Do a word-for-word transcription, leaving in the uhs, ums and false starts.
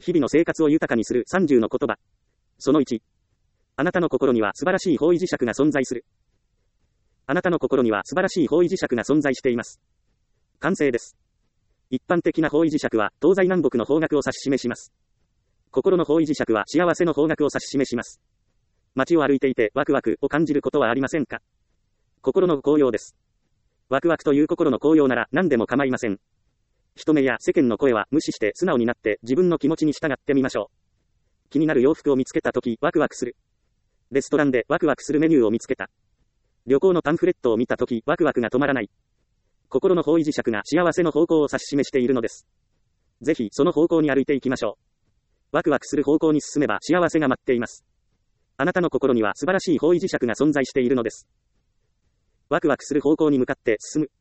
日々の生活を豊かにするさんじゅうの言葉。そのいち。あなたの心には素晴らしい方位磁石が存在する。あなたの心には素晴らしい方位磁石が存在しています。完成です。一般的な方位磁石は東西南北の方角を指し示します。心の方位磁石は幸せの方角を指し示します。街を歩いていてワクワクを感じることはありませんか？心の高揚です。ワクワクという心の高揚なら何でも構いません。人目や世間の声は無視して素直になって自分の気持ちに従ってみましょう。気になる洋服を見つけたときワクワクする。レストランでワクワクするメニューを見つけた。旅行のパンフレットを見たときワクワクが止まらない。心の方位磁石が幸せの方向を指し示しているのです。ぜひその方向に歩いていきましょう。ワクワクする方向に進めば幸せが待っています。あなたの心には素晴らしい方位磁石が存在しているのです。ワクワクする方向に向かって進む。